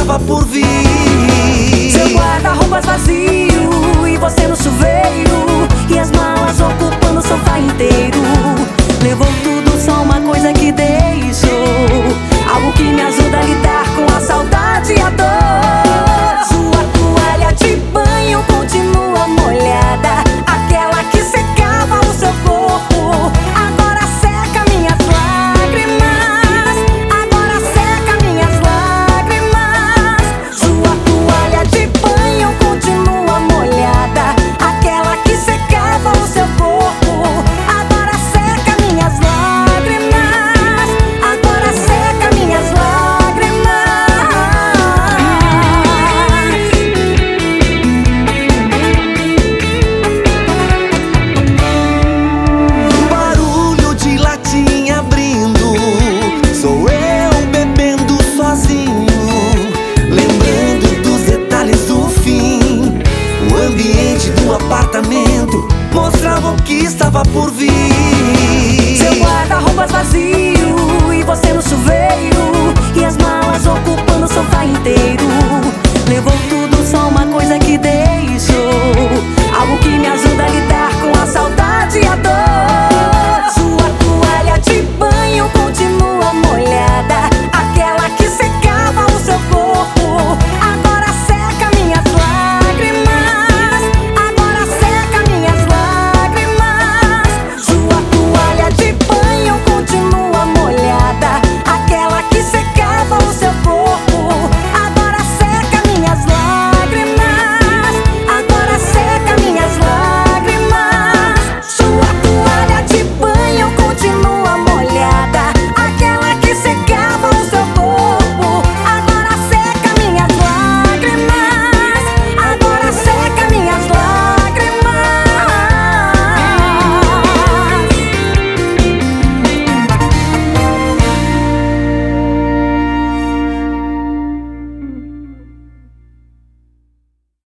estava por vir. Seu guarda-roupas vazio e você no chuveiro, e as malas ocupando o sofá inteiro. Levou tudo, só uma coisa que deixou, algo que me ajuda a lidar com a saudade e a dor. Sua toalha de banho continua molhada, aquela que secava o seu corpo. Agora seca minhas lágrimas, agora seca minhas lágrimas. Sua toalha de banho continua molhada, aquela que secava o seu corpo. Agora seca minhas lágrimas, agora seca minhas lágrimas. Barulho de latinha abrindo, sou eu bebendo sozinho, lembrando dos detalhes do fim. O ambiente do apartamento mostrava o que estava por vir.